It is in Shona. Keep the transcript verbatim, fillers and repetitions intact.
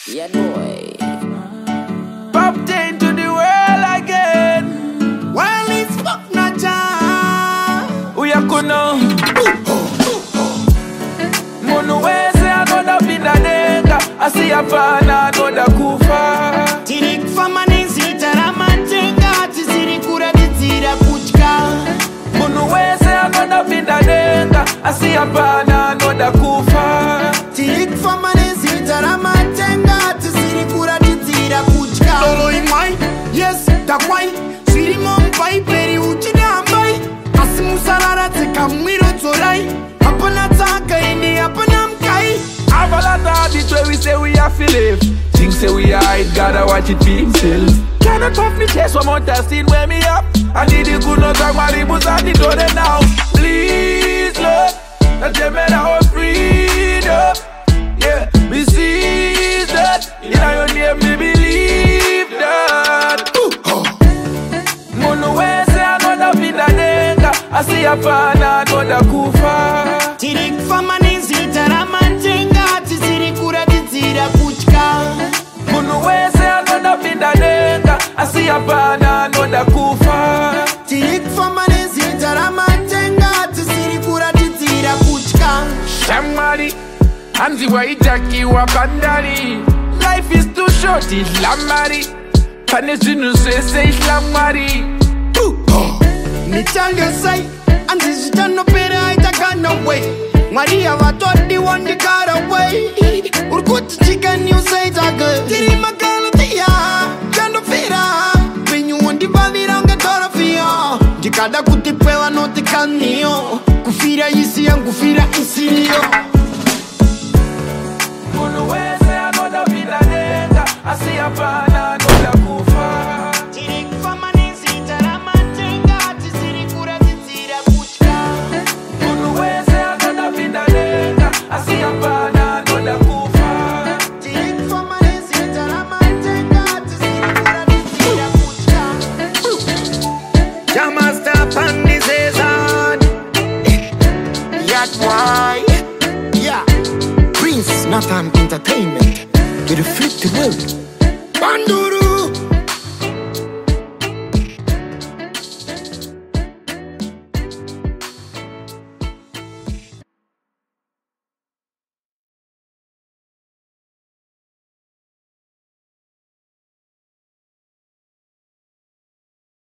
Yeah, boy. Popped into the world again. Well, it's fuck na jam. We are gonna Monuweze another pinda denga. I see a pana another kufa. Tirik famani zitara mantenga. Tiziri kura tizira kuchka. Monuweze another pinda denga. I see a pana another kufa. Tirik famani zitara mantenga. Tiziri kura tizira kuchka. Lolo imai, yes, takwai. Siri mompai peri uchida ambai. Asimu sarara teka mwiro torai. Apana taka ini apana mkai. Have a lot of it where we say we have to live. Things say we hide, gotta watch it be himself. Cannot puff me chest one more time, seen where me up. I need the good no talk, my ribs at the door now. Please, Lord, that them men are freedom. Yeah, we see that. In your name, me believe that. Monuweze another pinda denga. I see a pana another kufa. Tirik famani zitara mantenga. Tiziri kura tizira kuchka. Monuweze another pinda denga. I see a pana another kufa. Tirik famani zitara mantenga. Tiziri kura tizira kuchka. Shamari, Anzi waitaki wa bandari. Life is too short, Islamari. Panesu no se se Islamari. Nitange say, and this is no better, I can't no way. Maria Vatodi won the car away. Urkut chicken, you say that good. Tiri Magalatia, Jando Fira. When you want the body on the Torafia, Jikada Kutipela no te canio. Kufira isi and Kufira isilio. Monuweze another pinda denga. I see a pana another kufa.